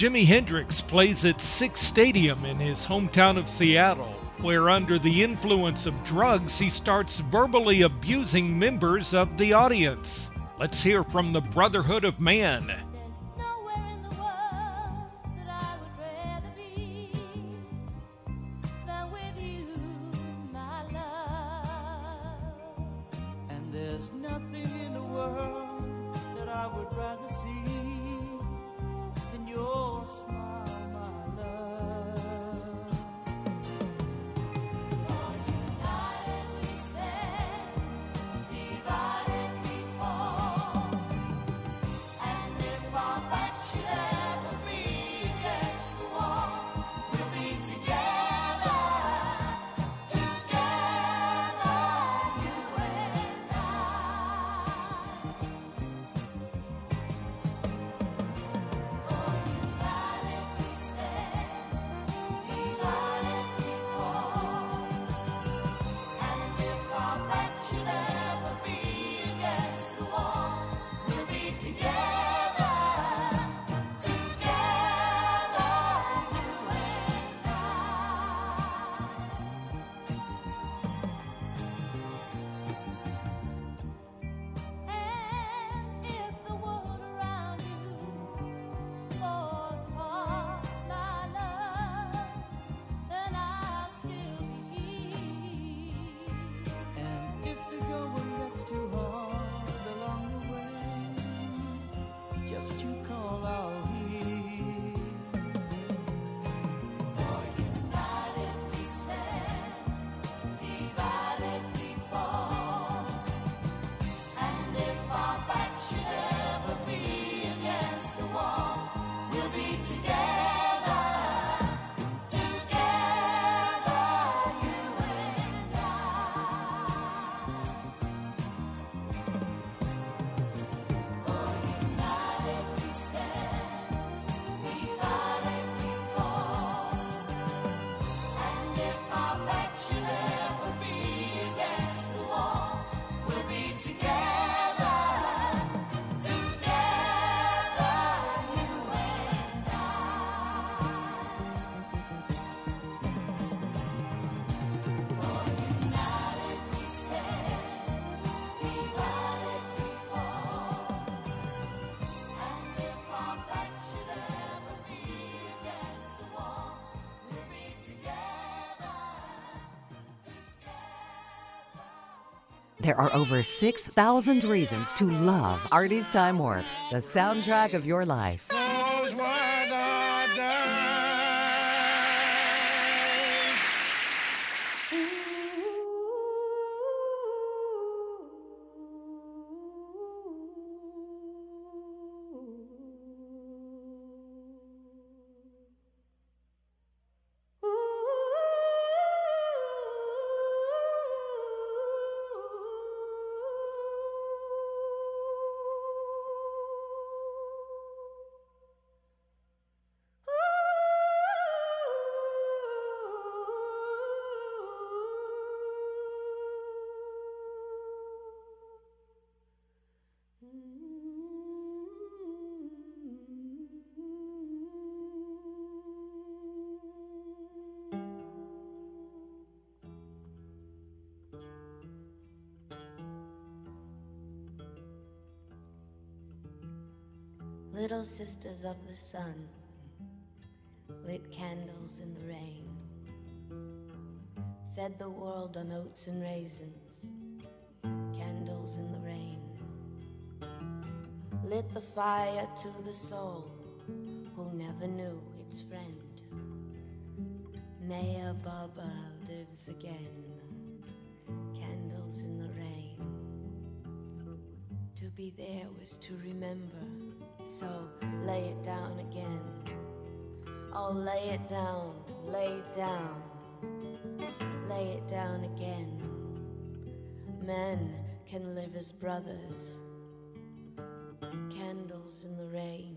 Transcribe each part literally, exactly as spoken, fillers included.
Jimi Hendrix plays at Sick Stadium in his hometown of Seattle, where under the influence of drugs he starts verbally abusing members of the audience. Let's hear from the Brotherhood of Man. There are over six thousand reasons to love Artie's Time Warp, the soundtrack of your life. Those were the days. Little sisters of the sun lit candles in the rain, fed the world on oats and raisins, candles in the rain, lit the fire to the soul who never knew its friend. Maya Baba lives again, candles in the rain. To be there was to remember, so lay it down again. Oh, lay it down, lay it down, lay it down again. Men can live as brothers, candles in the rain.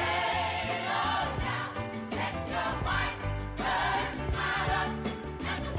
Lay down, lay down, let your white bird smile up, and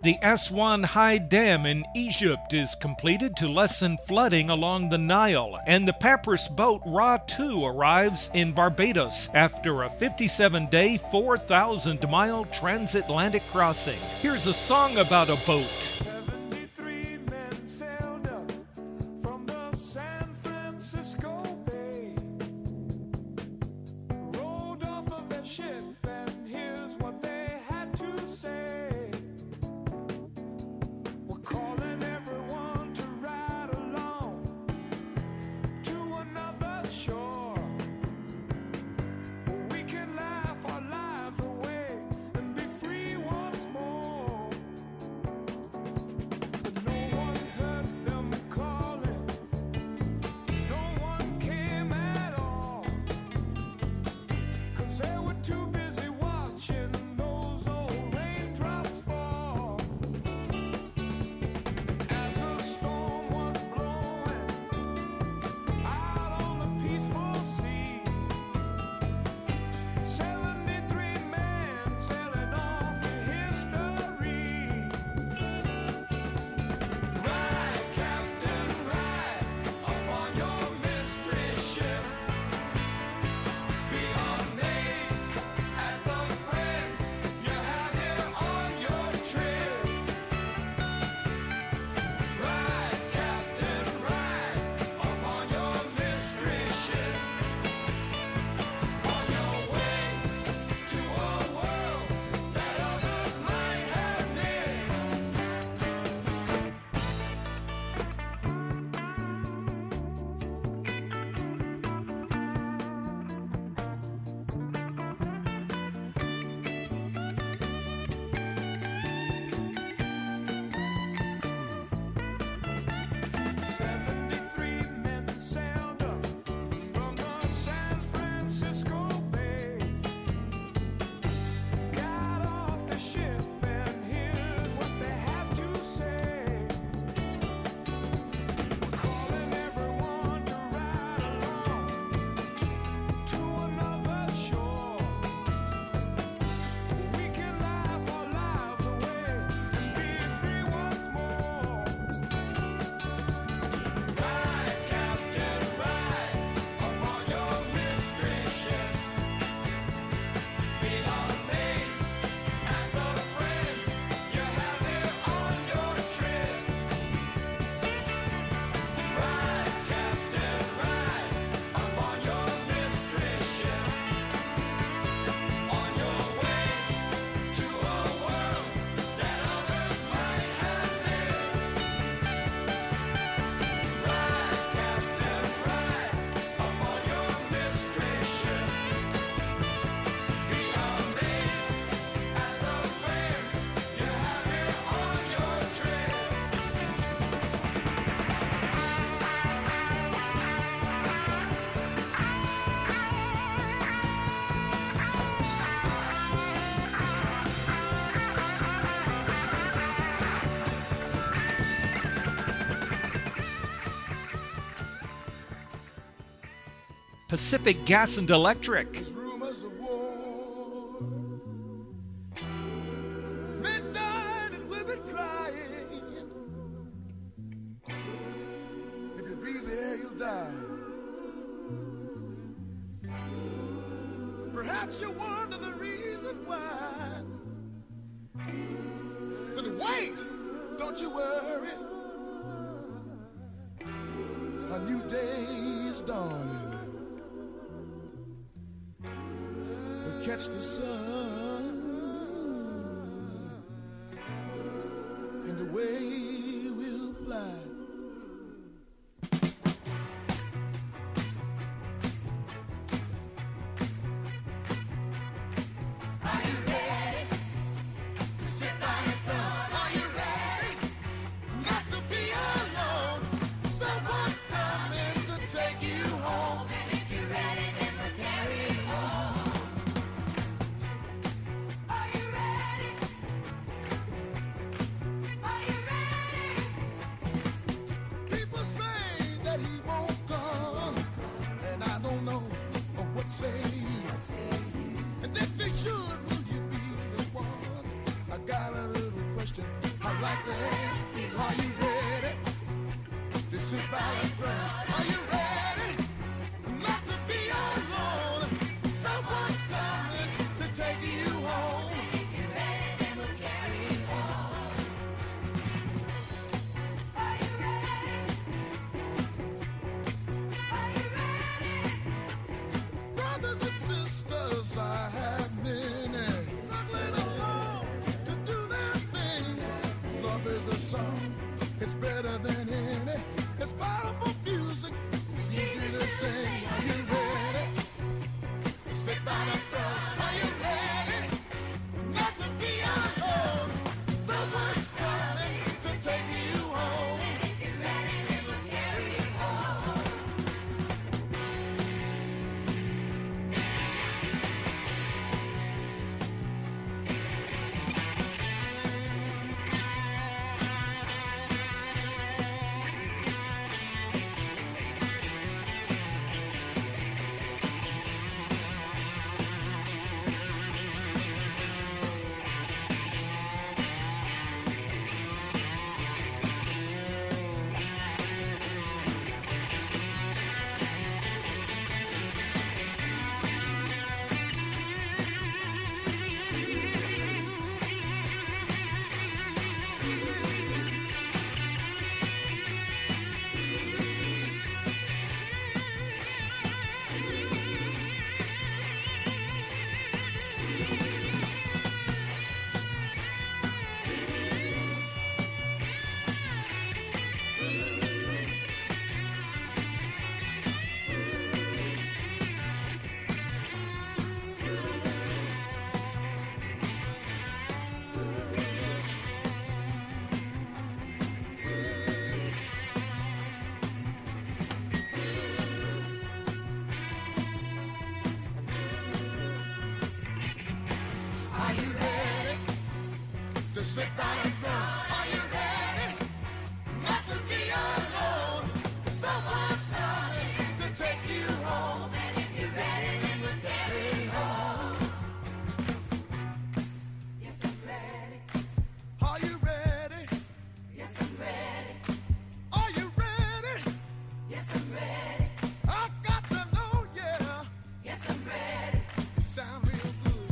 The Aswan High Dam in Egypt is completed to lessen flooding along the Nile, and the Papyrus boat Ra two arrives in Barbados after a fifty-seven day, four thousand mile transatlantic crossing. Here's a song about a boat. Pacific Gas and Electric. Perhaps you wonder the reason why. But wait, don't you worry. A new day is dawning. We'll catch the sun and away we'll fly. Are you ready? sit by the front. Are you ready not to be alone? Someone's coming to take you home. If you're ready, then we'll carry you home. Are you ready? Are you ready? Brothers and sisters, I have many struggling alone to do their thing. Love is a song, it's better than any. It's powerful music, it's easy to sing. Are you ready? Sit by the front. Are you ready not to be alone? Someone's coming to take you home. If you're ready, then we'll carry you home. Are you ready to sit by the front? Are you ready not to be alone? Someone's coming to take you home. And if you're ready, then we'll carry you home. Yes, I'm ready. Are you ready? Yes, I'm ready. Are you ready? Yes, I'm ready. I've got to know, yeah. Yes, I'm ready. You sound real good.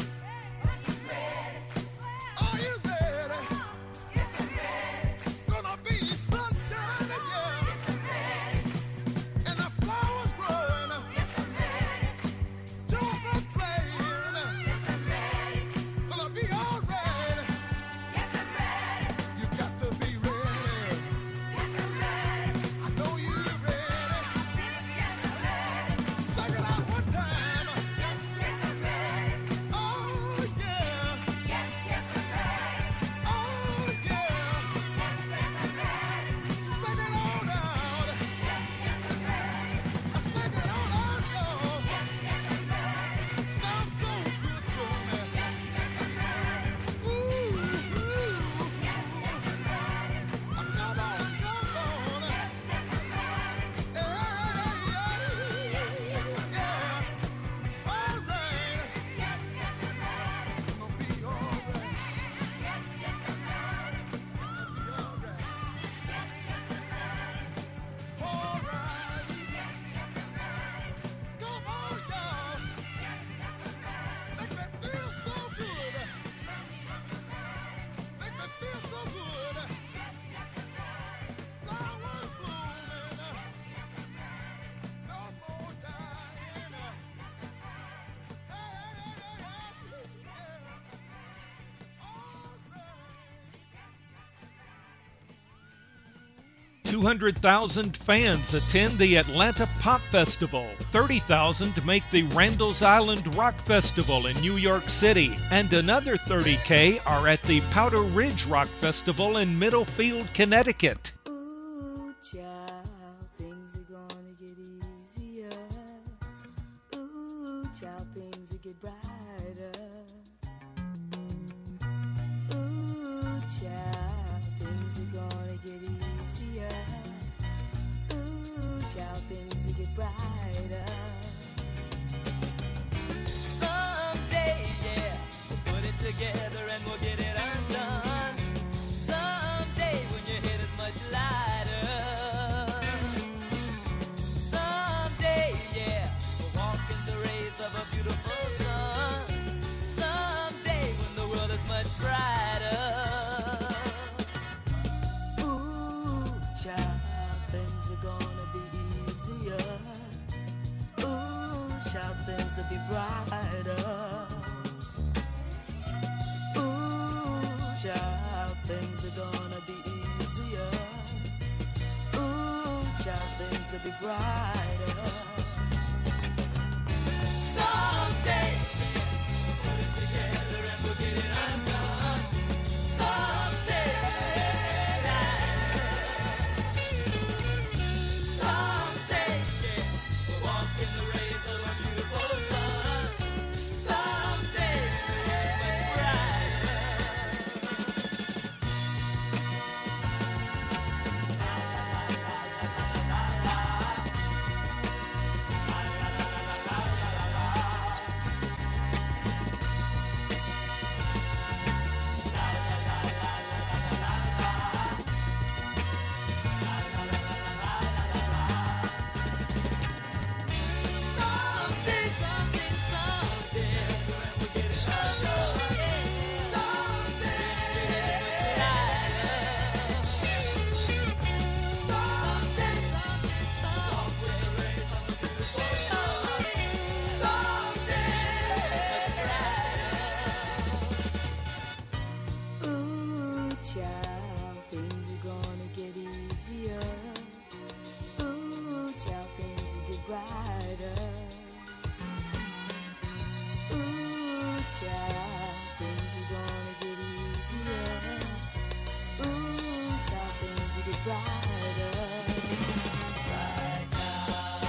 Are you ready? Yes, I'm ready. Gonna be sunshine, yeah. Yes, I'm ready. And the flowers growing. Yes, I'm ready. Children playing. Yes, I'm ready. Gonna be alright. Yes, I'm ready. You got to be ready. Yes, I'm ready. I know you're ready. Yes, yes, I'm ready. Sing it out one time. Yes, yes, I'm ready. Oh, yeah. Yes, yes, I'm ready. Oh, yeah. Yes, yes, I'm ready. Sing it on out. Yes, yes, I'm ready. I sing it on out, y'all. Yes, yes, I'm ready. Sounds so good to me. Yes, yes, I'm ready. Ooh, ooh. Yes, yes, I'm ready. I'm come on, come on. Yes, yes, I'm ready. Yeah, yeah, yes, yes, I'm ready. All right. Yes, yes, I'm ready. Gonna be all right. Yes, yes, I'm ready. Gonna be all right. Yes, yes, I'm ready. All right. Yes, yes, I'm ready. Come on, y'all. Yes, yes, I'm ready. Make me feel so good. Make me feel so good. Yes, yes, I'm ready. Flowers blooming. Yes, yes, I'm ready. No more dying. Hey, hey, hey, hey, yeah. All right. two hundred thousand fans attend the Atlanta Pop Festival, thirty thousand make the Randall's Island Rock Festival in New York City, and another thirty K are at the Powder Ridge Rock Festival in Middlefield, Connecticut. Ooh, child, things are gonna get easier. Ooh, child, things will get brighter. Ooh, child, things are gonna get easier. Ooh, child, things will get brighter. Someday, yeah, we'll put it together and we'll get it undone. Someday when your head is much lighter. are gonna be easier. Ooh, child, things will be brighter. Ooh, child, things are gonna be easier. Ooh, child, things will be brighter. Someday, put it together and we'll get it undone. Someday, someday, yeah, we'll walk in the rays of a beautiful sun. Someday, someday, someday, someday, we'll get it undone. Someday, someday, someday, someday, rays of a beautiful sun. Someday, ooh, child, things are gonna get easier. Ooh, child, things will get brighter. Ooh, child, things are gonna get easier. Ooh, child, things will get brighter. Right now.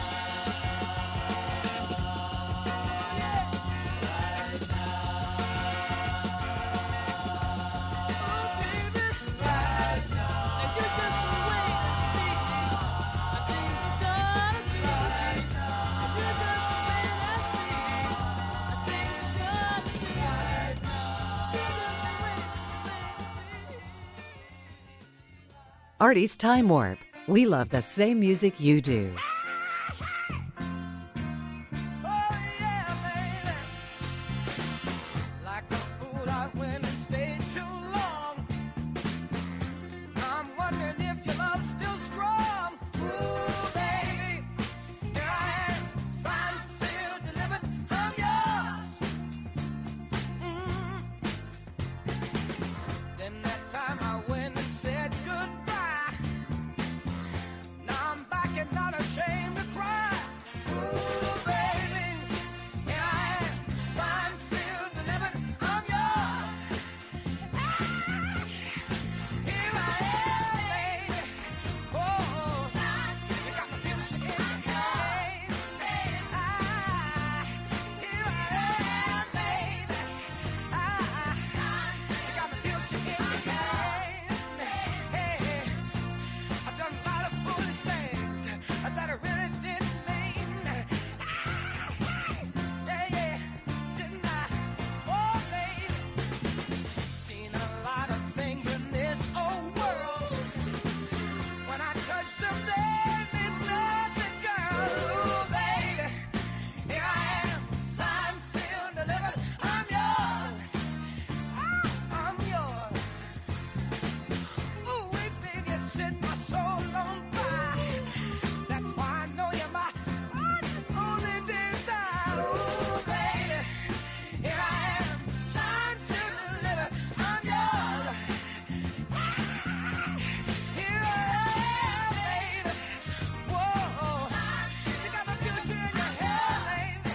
Right now. Oh, baby. Right now. And you just wait and see how things are gonna be. Right now. And you just wait and see how things are gonna be. Right now. You just wait, wait and see. Artie's Time Warp. We love the same music you do. Oh yeah, baby. Like a fool, I went and stayed too long. I'm wondering if your love's still strong. Ooh, baby, here I am, signed, sealed, delivered, I'm yours. Mm. Then that time I went and said goodbye. Now I'm back and not ashamed to cry. Ooh, baby, here I am, signed, sealed, delivered, I'm yours. Here I am, baby. Oh, you got my future in your hand. Ah, here I am, baby. Ah, you got my future in your hand. Hey, I've done a lot of foolish things that I really didn't mean. Yeah, yeah, didn't I? Oh, baby, seen a lot of things in this old world. When I touch them, there is nothing, girl. Ooh, baby, here I am, signed, sealed, delivered, I'm yours. Ah, I'm yours. Ooh, wait, baby, you set my soul on fire. That's why I know you're my only desire. Ooh, baby, here I am, signed, sealed, delivered, I'm yours. Here I am, baby. Whoa, you got my future in your hand, baby.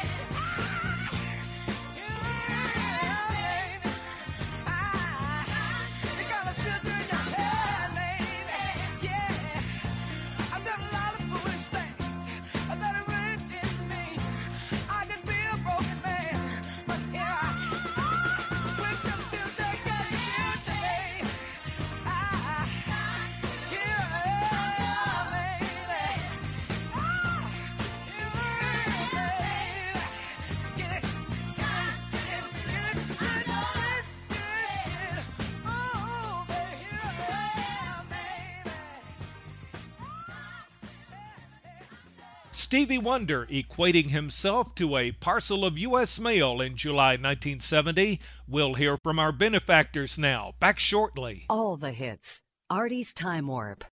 Here I am, baby. Ah, you got my future in your hand, baby. Yeah, I've done a lot of foolish things that I really didn't mean. I can be a broken man, but here I am. With your future, get here today. Ah, here I am, baby. Ah, here I am, baby. Get it, get it, get it, get it, get it. Oh, baby, here I am, baby. Stevie Wonder equating himself to a parcel of U S mail in July nineteen seventy. We'll hear from our benefactors now. Back shortly. All the hits. Artie's Time Warp.